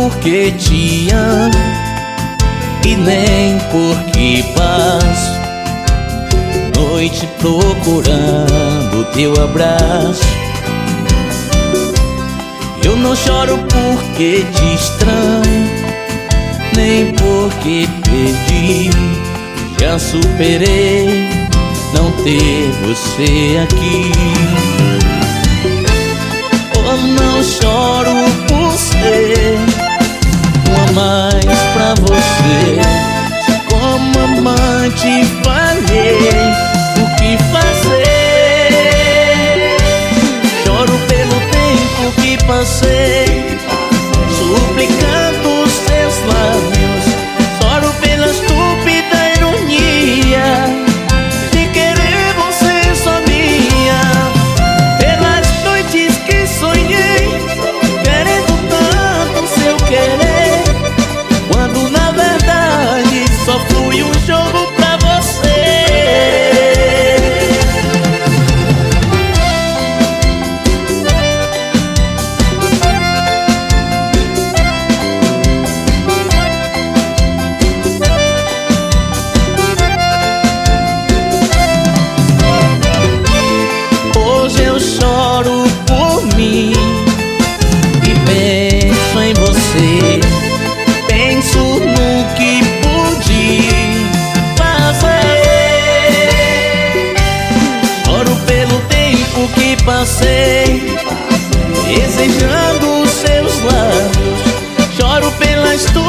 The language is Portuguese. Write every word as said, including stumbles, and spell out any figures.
porque te amo e nem porque passo noite procurando teu abraço. Eu não choro porque te estranho, nem porque perdi. Já superei não ter você aqui. Oh, não choro por ser uma mais pra você. Se como amante falhei, o que fazer? Choro pelo tempo que passei suplicando os seus lábios. Choro pela estúpida ironia de querer você só minha. Pelas noites que sonhei querendo tanto seu querer, quando na verdade só fui um jogo pra você. Hoje eu choro por mim e penso em você. Penso no que pude fazer. Choro pelo tempo que passei desejando os seus lábios. Choro pela história